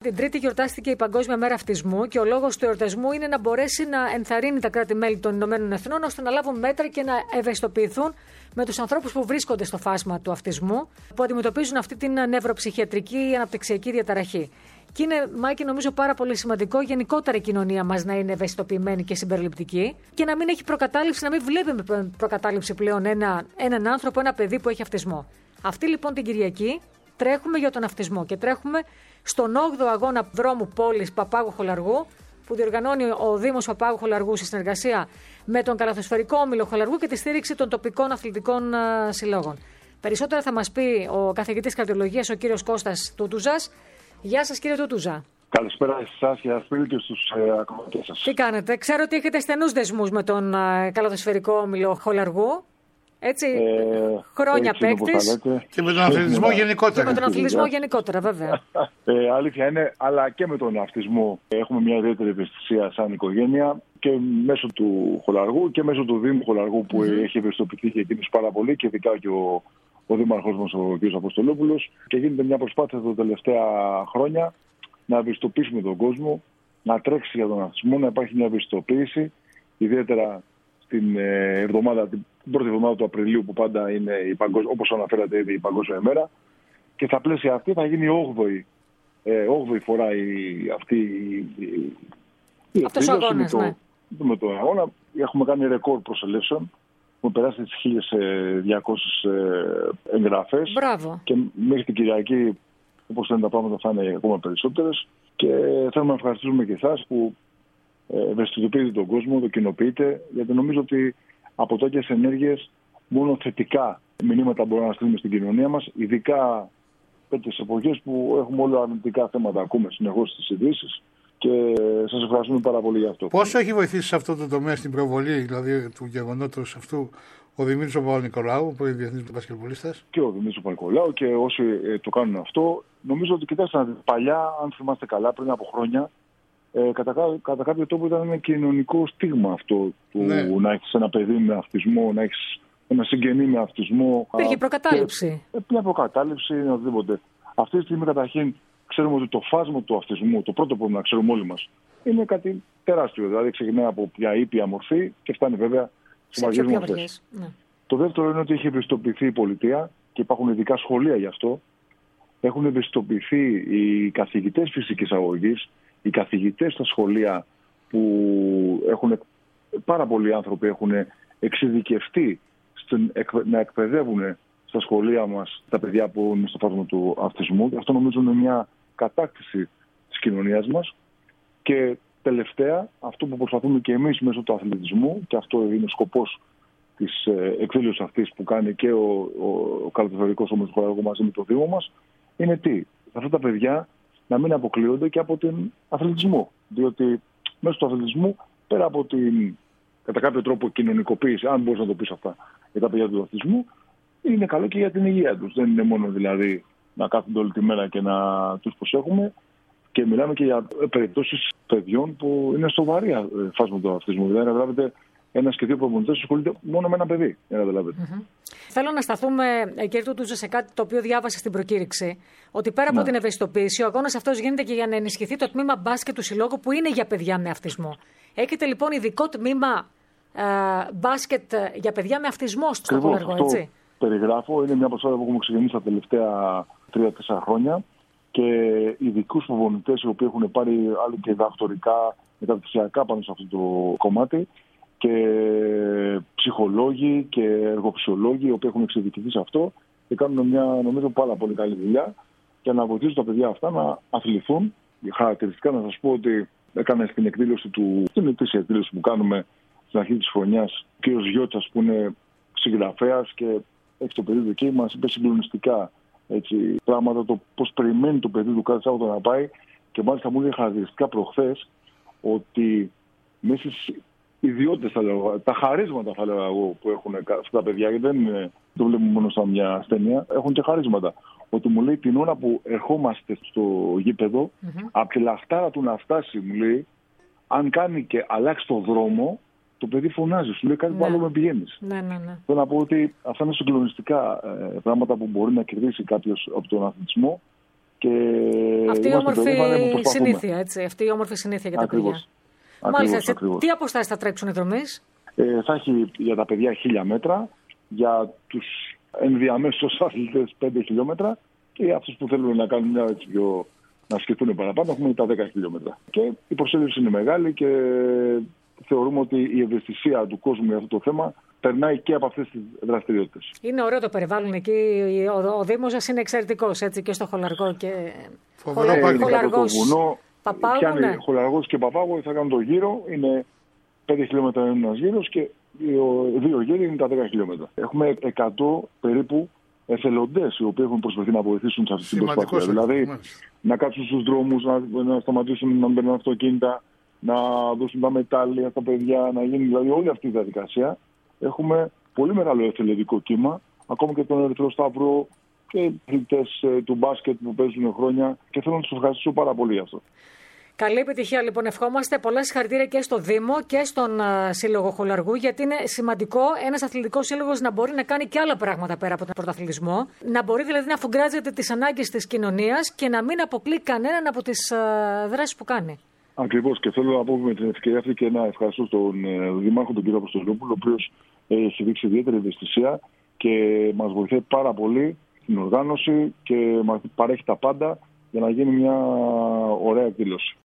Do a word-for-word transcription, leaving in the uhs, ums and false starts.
Την Τρίτη γιορτάστηκε η Παγκόσμια Μέρα Αυτισμού και ο λόγος του εορτασμού είναι να μπορέσει να ενθαρρύνει τα κράτη-μέλη των Ηνωμένων Εθνών ώστε να λάβουν μέτρα και να ευαισθητοποιηθούν με τους ανθρώπους που βρίσκονται στο φάσμα του αυτισμού, που αντιμετωπίζουν αυτή την νευροψυχιατρική αναπτυξιακή διαταραχή. Και είναι, Μάκη, νομίζω πάρα πολύ σημαντικό γενικότερα η κοινωνία μας να είναι ευαισθητοποιημένη και συμπεριληπτική και να μην έχει προκατάληψη, να μην βλέπει με προκατάληψη πλέον ένα, έναν άνθρωπο, ένα παιδί που έχει αυτισμό. Αυτή λοιπόν την Κυριακή τρέχουμε για τον αυτισμό και τρέχουμε στον όγδοο αγώνα δρόμου πόλης Παπάγου Χολαργού, που διοργανώνει ο Δήμος Παπάγου Χολαργού σε συνεργασία με τον Καλαθοσφαιρικό Όμιλο Χολαργού και τη στήριξη των τοπικών αθλητικών συλλόγων. Περισσότερα θα μας πει ο καθηγητής καρδιολογίας, ο κύριος Κώστας Τούτουζας. Γεια σας, κύριε Τούτουζα. Καλησπέρα σε εσάς και και στους ε, ακροατές σας. Τι κάνετε? Ξέρω ότι έχετε στενούς δεσμούς με τον ε, Καλαθοσφαιρικό Όμιλο Χολαργού. Έτσι, ε, χρόνια παίκτης. Και με τον αθλητισμό γενικότερα. Και με τον αθλητισμό γενικότερα, βέβαια. Ε, αλήθεια είναι, αλλά και με τον αυτισμό έχουμε μια ιδιαίτερη ευαισθησία σαν οικογένεια και μέσω του Χολαργού και μέσω του Δήμου Χολαργού που mm-hmm. έχει ευαισθητοποιηθεί και εκείνος πάρα πολύ και ειδικά και ο, ο Δήμαρχος μας, ο κ. Αποστολόπουλος. Και γίνεται μια προσπάθεια τα τελευταία χρόνια να ευαισθητοποιήσουμε τον κόσμο, να τρέξει για τον αυτισμό, να υπάρχει μια ευαισθητοποίηση, ιδιαίτερα στην εβδομάδα, την πρώτη εβδομάδα του Απριλίου που πάντα είναι, η παγκόσμια, όπως αναφέρατε ήδη, η Παγκόσμια ημέρα. Και στα πλαίσια αυτή θα γίνει η όγδοη, ε, όγδοη φορά η, αυτή η, η αυτός ο αγώνας, με, ναι. το, με τον αγώνα. Έχουμε κάνει ρεκόρ προσελεύσεων. Έχουμε περάσει τις χίλιες διακόσιες εγγραφές. Μπράβο. Και μέχρι την Κυριακή, όπως λένε τα πράγματα, θα είναι ακόμα περισσότερες. Και θέλουμε να ευχαριστήσουμε και εσάς που ευαισθητοποιείτε τον κόσμο, το κοινοποιείτε, γιατί νομίζω ότι από τέτοιες ενέργειες μόνο θετικά μηνύματα μπορούμε να στείλουμε στην κοινωνία μας, ειδικά τέτοιες εποχές που έχουμε όλα αρνητικά θέματα, ακούμε συνεχώς στις ειδήσεις. Και σας ευχαριστούμε πάρα πολύ για αυτό. Πόσο έχει βοηθήσει σε αυτό το τομέα στην προβολή, δηλαδή του γεγονότος αυτού, ο Δημήτρης Παπα-Νικολάου, που είναι διεθνής μπασκετμπολίστας? Και ο Δημήτρης Παπα-Νικολάου και όσοι ε, το κάνουν αυτό. Νομίζω ότι, κοιτάξτε, παλιά, αν θυμάστε καλά, πριν από χρόνια, ε, κατά, κατά κάποιο τρόπο ήταν ένα κοινωνικό στίγμα αυτό του ναι. να έχεις ένα παιδί με αυτισμό, να έχεις ένα συγγενή με αυτισμό. Υπήρχε προκατάληψη. Και, μια προκατάληψη, οτιδήποτε. Αυτή τη στιγμή, καταρχήν, ξέρουμε ότι το φάσμα του αυτισμού, το πρώτο που πρέπει να ξέρουμε όλοι μας, είναι κάτι τεράστιο. Δηλαδή ξεκινάει από μια ήπια μορφή και φτάνει βέβαια σε βαριές μορφές. Ναι. Το δεύτερο είναι ότι έχει ευαισθητοποιηθεί η πολιτεία και υπάρχουν ειδικά σχολεία γι' αυτό. Έχουν ευαισθητοποιηθεί οι καθηγητές φυσικής αγωγής, οι καθηγητές στα σχολεία που έχουν, πάρα πολλοί άνθρωποι έχουν εξειδικευτεί στην, να εκπαιδεύουν στα σχολεία μας τα παιδιά που είναι στο φάσμα του αυτισμού. Αυτό νομίζω είναι μια κατάκτηση της κοινωνίας μας. Και τελευταία, αυτό που προσπαθούμε και εμείς μέσω του αθλητισμού, και αυτό είναι ο σκοπός της εκδήλωσης αυτής που κάνει και ο, ο, ο Καλαθοσφαιρικός Όμιλος Χολαργού μαζί με το Δήμο μας, είναι τι? Αυτά τα παιδιά να μην αποκλείονται και από τον αθλητισμό. Διότι μέσω του αθλητισμού, πέρα από την κατά κάποιο τρόπο κοινωνικοποίηση, αν μπορείς να το πεις αυτά για τα παιδιά του αθλητισμού, είναι καλό και για την υγεία τους. Δεν είναι μόνο δηλαδή να κάθονται όλη τη μέρα και να τους προσέχουμε. Και μιλάμε και για περιπτώσεις παιδιών που είναι σοβαρή φάσμα του αυτισμού. Δηλαδή, να καταλάβετε, ένας και δύο προπονητές ασχολούνται μόνο με ένα παιδί. Mm-hmm. Θέλω να σταθούμε, κύριε Τούτουζα, σε κάτι το οποίο διάβασα στην προκήρυξη. Ότι πέρα ναι. από την ευαισθητοποίηση, ο αγώνας αυτός γίνεται και για να ενισχυθεί το τμήμα μπάσκετ του συλλόγου που είναι για παιδιά με αυτισμό. Έχετε λοιπόν ειδικό τμήμα ε, μπάσκετ για παιδιά με αυτισμό στο Χολαργό, έτσι? Περιγράφω, είναι μια προσπάθεια που έχουμε ξεκινήσει τα τελευταία τρία τέσσερα χρόνια και ειδικούς προπονητές οι οποίοι έχουν πάρει άλλοι και διδακτορικά, μεταπτυχιακά πάνω σε αυτό το κομμάτι και ψυχολόγοι και εργοψιολόγοι οι οποίοι έχουν εξειδικευτεί σε αυτό και κάνουν μια νομίζω πάρα πολύ καλή δουλειά για να βοηθήσουν τα παιδιά αυτά να αθληθούν. Χαρακτηριστικά να σας πω ότι έκανα στην εκδήλωση του, στην ετήσια εκδήλωση που κάνουμε στην αρχή της χρονιάς, ο κ. Γιώτσας που είναι συγγραφέας και έχει το παιδί του εκεί, μας είπε συγκλονιστικά έτσι, πράγματα, το πώς περιμένει το παιδί του κάθε Σάββατο να πάει και μάλιστα μου είχε χαρακτηριστικά προχθές ότι μέσα στις ιδιότητες, θα λέω, τα χαρίσματα θα λέω εγώ που έχουν αυτά τα παιδιά, γιατί δεν είναι, το βλέπουμε μόνο σαν μια ασθένεια, έχουν και χαρίσματα. Ότι μου λέει την ώρα που ερχόμαστε στο γήπεδο, mm-hmm. από τη λαχτάρα του να φτάσει, μου λέει, αν κάνει και αλλάξει το δρόμο, το παιδί φωνάζει, σου λέει κάτι ναι. που άλλο με πηγαίνεις. Ναι, ναι, ναι. Θέλω να πω ότι αυτά είναι συγκλονιστικά ε, πράγματα που μπορεί να κερδίσει κάποιος από τον αθλητισμό Και αυτή η όμορφη συνήθεια, έτσι. Αυτή η όμορφη συνήθεια για τα ακριβώς, παιδιά. ακριβώς, Μάλιστα, έτσι, ακριβώς. τι αποστάσεις θα τρέξουν οι δρομείς? Ε, θα έχει για τα παιδιά χίλια μέτρα, για τους ενδιαμέσους αθλητές πέντε χιλιόμετρα και για αυτούς που θέλουν να κάνουν μια έτσι πιο, να σκεφτούν παραπάνω, έχουμε τα δέκα χιλιόμετρα. Και η προσέλευση είναι μεγάλη και θεωρούμε ότι η ευαισθησία του κόσμου για αυτό το θέμα περνάει και από αυτές τις δραστηριότητες. Είναι ωραίο το περιβάλλον εκεί. Ο, ο Δήμος σας είναι εξαιρετικός, έτσι, και στο Χολαργό και Φοβερό. Χολαργός. Παπάγο, πιάνει ναι. Χολαργός και Παπάγο, θα κάνουν το γύρο. Είναι πέντε χιλιόμετρα ένας γύρος και δύο γύροι είναι τα δέκα χιλιόμετρα. Έχουμε εκατό περίπου εθελοντές οι οποίοι έχουν προσπαθεί να βοηθήσουν σε αυτή την προσπάθεια. Δηλαδή να κάτσουν στους δρόμους, να, να σταματήσουν να μπαίνουν αυτοκίνητα, να δώσουν τα μετάλλια στα παιδιά, να γίνει δηλαδή όλη αυτή η διαδικασία. Έχουμε πολύ μεγάλο εθελοντικό κύμα, ακόμα και τον Ερυθρό Σταυρό και αθλητές του μπάσκετ που παίζουν χρόνια και θέλω να τους ευχαριστήσω πάρα πολύ για αυτό. Καλή επιτυχία λοιπόν, ευχόμαστε. Πολλά συγχαρητήρια και στο Δήμο και στον uh, Σύλλογο Χολαργού, γιατί είναι σημαντικό ένας αθλητικός σύλλογος να μπορεί να κάνει και άλλα πράγματα πέρα από τον πρωταθλητισμό. Να μπορεί δηλαδή να αφουγκράζεται τις ανάγκες της κοινωνίας και να μην αποκλεί κανέναν από τις uh, δράσεις που κάνει. Ακριβώς, και θέλω να πω με την ευκαιρία αυτή και να ευχαριστώ στον ε, Δήμαρχο, τον κύριο Αποστολόπουλο, ο οποίος ε, έχει δείξει ιδιαίτερη ευαισθησία και μας βοηθάει πάρα πολύ στην οργάνωση και μας παρέχει τα πάντα για να γίνει μια ωραία εκδήλωση.